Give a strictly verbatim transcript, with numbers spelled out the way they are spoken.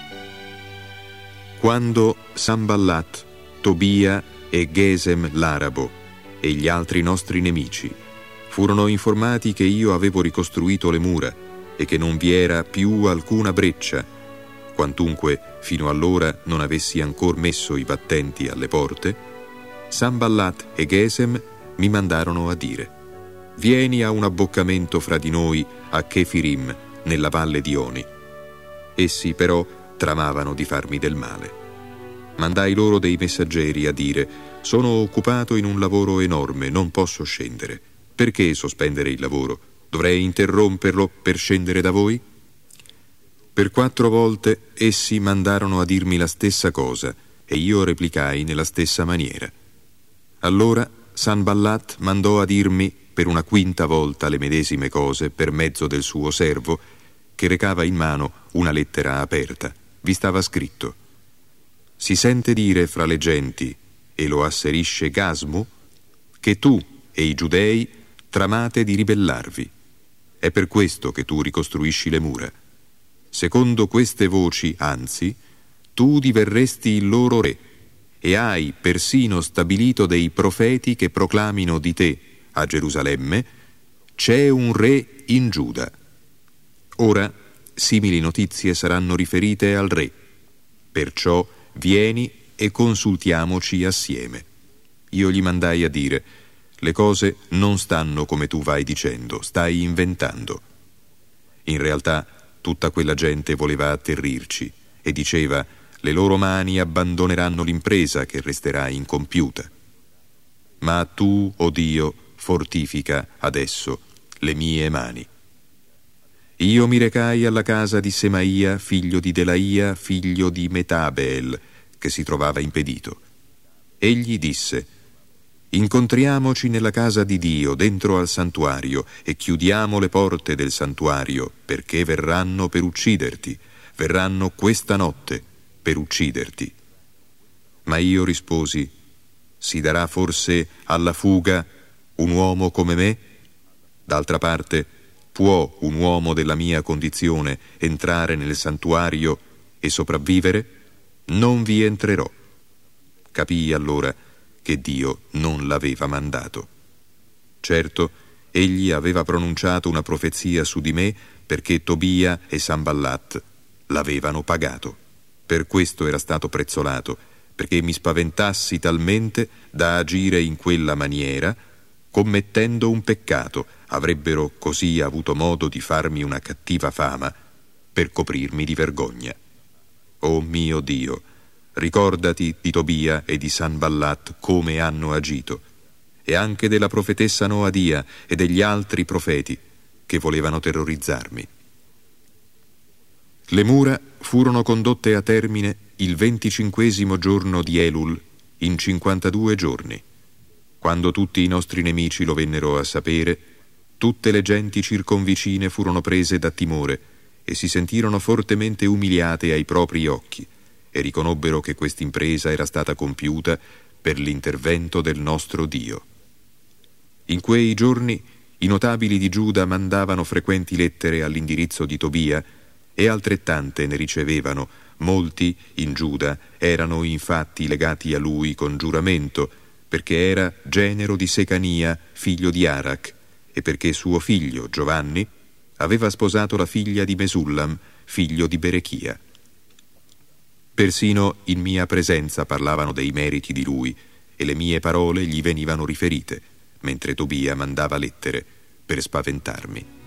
Quando Sanballat, Tobia e Gesem l'arabo e gli altri nostri nemici furono informati che io avevo ricostruito le mura e che non vi era più alcuna breccia, quantunque fino allora non avessi ancor messo i battenti alle porte, Sanballat e Gesem mi mandarono a dire: vieni a un abboccamento fra di noi a Kefirim, nella valle di Oni. Essi però tramavano di farmi del male. Mandai loro dei messaggeri a dire: sono occupato in un lavoro enorme, non posso scendere. Perché sospendere il lavoro? Dovrei interromperlo per scendere da voi? Per quattro volte essi mandarono a dirmi la stessa cosa e io replicai nella stessa maniera. Allora Sanballat mandò a dirmi per una quinta volta le medesime cose per mezzo del suo servo, che recava in mano una lettera aperta. Vi stava scritto: si sente dire fra le genti, e lo asserisce Gasmu, che tu e i giudei tramate di ribellarvi. È per questo che tu ricostruisci le mura. Secondo queste voci, anzi, tu diverresti il loro re, e hai persino stabilito dei profeti che proclamino di te a Gerusalemme: c'è un re in Giuda. Ora simili notizie saranno riferite al re, perciò vieni e consultiamoci assieme. Io gli mandai a dire: le cose non stanno come tu vai dicendo, stai inventando. In realtà tutta quella gente voleva atterrirci e diceva: le loro mani abbandoneranno l'impresa che resterà incompiuta. Ma tu, o Dio, fortifica adesso le mie mani. Io mi recai alla casa di Semaia, figlio di Delaia, figlio di Metabeel, che si trovava impedito. Egli disse: incontriamoci nella casa di Dio, dentro al santuario, e chiudiamo le porte del santuario, perché verranno per ucciderti, verranno questa notte per ucciderti. Ma io risposi: si darà forse alla fuga un uomo come me? D'altra parte, può un uomo della mia condizione entrare nel santuario e sopravvivere? Non vi entrerò. Capii allora che Dio non l'aveva mandato. Certo, egli aveva pronunciato una profezia su di me, perché Tobia e Sanballat l'avevano pagato. Per questo era stato prezzolato, perché mi spaventassi talmente da agire in quella maniera, commettendo un peccato. Avrebbero così avuto modo di farmi una cattiva fama per coprirmi di vergogna. O mio Dio, ricordati di Tobia e di Sanballat come hanno agito, e anche della profetessa Noadia e degli altri profeti che volevano terrorizzarmi. Le mura furono condotte a termine il venticinquesimo giorno di Elul, in cinquantadue giorni. Quando tutti i nostri nemici lo vennero a sapere, tutte le genti circonvicine furono prese da timore e si sentirono fortemente umiliate ai propri occhi, e riconobbero che quest'impresa era stata compiuta per l'intervento del nostro Dio. In quei giorni i notabili di Giuda mandavano frequenti lettere all'indirizzo di Tobia, e altrettante ne ricevevano. Molti in Giuda erano infatti legati a lui con giuramento, perché era genero di Secania, figlio di Arac, e perché suo figlio Giovanni aveva sposato la figlia di Mesullam, figlio di Berechia. Persino in mia presenza parlavano dei meriti di lui, e le mie parole gli venivano riferite, mentre Tobia mandava lettere per spaventarmi.